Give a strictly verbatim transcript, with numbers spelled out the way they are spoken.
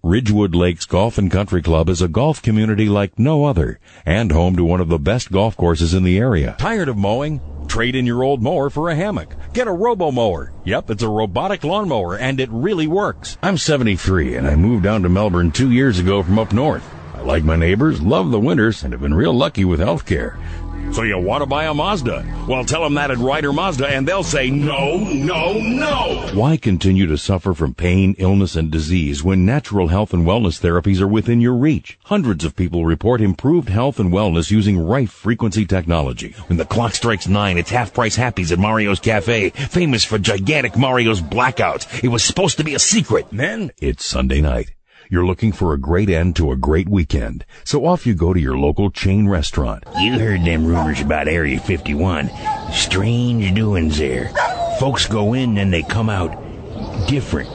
Ridgewood Lakes Golf and Country Club is a golf community like no other and home to one of the best golf courses in the area. Tired of mowing? Trade in your old mower for a hammock. Get a robo-mower. Yep, it's a robotic lawnmower, and it really works. I'm seventy-three, and I moved down to Melbourne two years ago from up north. I like my neighbors, love the winters, and have been real lucky with health care. So you want to buy a Mazda? Well, tell them that at Ryder Mazda, and they'll say no, no, no. Why continue to suffer from pain, illness, and disease when natural health and wellness therapies are within your reach? Hundreds of people report improved health and wellness using Rife frequency technology. When the clock strikes nine, it's half-price Happies at Mario's Cafe, famous for gigantic Mario's blackouts. It was supposed to be a secret. Then it's Sunday night. You're looking for a great end to a great weekend, so off you go to your local chain restaurant. You heard them rumors about Area fifty-one. Strange doings there. Folks go in and they come out different.